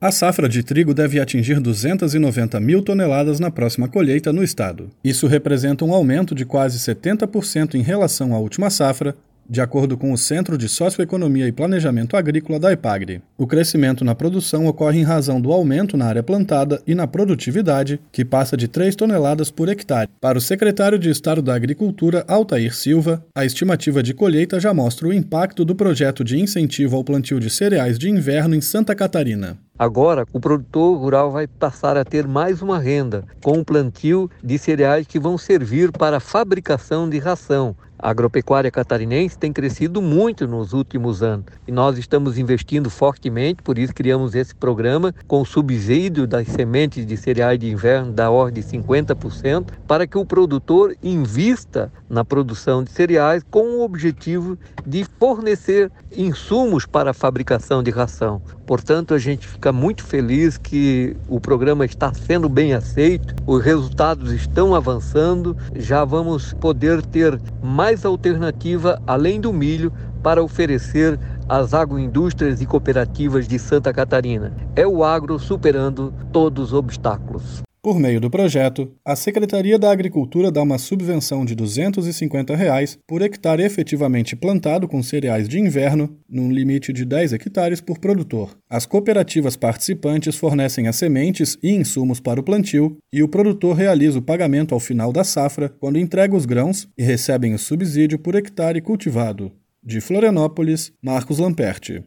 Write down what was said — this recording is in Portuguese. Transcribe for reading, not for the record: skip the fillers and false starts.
A safra de trigo deve atingir 290 mil toneladas na próxima colheita no estado. Isso representa um aumento de quase 70% em relação à última safra, de acordo com o Centro de Socioeconomia e Planejamento Agrícola da EPAGRE. O crescimento na produção ocorre em razão do aumento na área plantada e na produtividade, que passa de 3 toneladas por hectare. Para o secretário de Estado da Agricultura, Altair Silva, a estimativa de colheita já mostra o impacto do projeto de incentivo ao plantio de cereais de inverno em Santa Catarina. Agora, o produtor rural vai passar a ter mais uma renda, com o plantio de cereais que vão servir para a fabricação de ração. A agropecuária catarinense tem crescido muito nos últimos anos e nós estamos investindo fortemente, por isso criamos esse programa com subsídio das sementes de cereais de inverno da ordem de 50%, para que o produtor invista na produção de cereais com o objetivo de fornecer insumos para a fabricação de ração. Portanto, a gente fica muito feliz que o programa está sendo bem aceito, os resultados estão avançando, já vamos poder ter mais alternativa além do milho para oferecer às agroindústrias e cooperativas de Santa Catarina. É o agro superando todos os obstáculos. Por meio do projeto, a Secretaria da Agricultura dá uma subvenção de R$ 250 por hectare efetivamente plantado com cereais de inverno, num limite de 10 hectares por produtor. As cooperativas participantes fornecem as sementes e insumos para o plantio e o produtor realiza o pagamento ao final da safra, quando entrega os grãos e recebem o subsídio por hectare cultivado. De Florianópolis, Marcos Lamperti.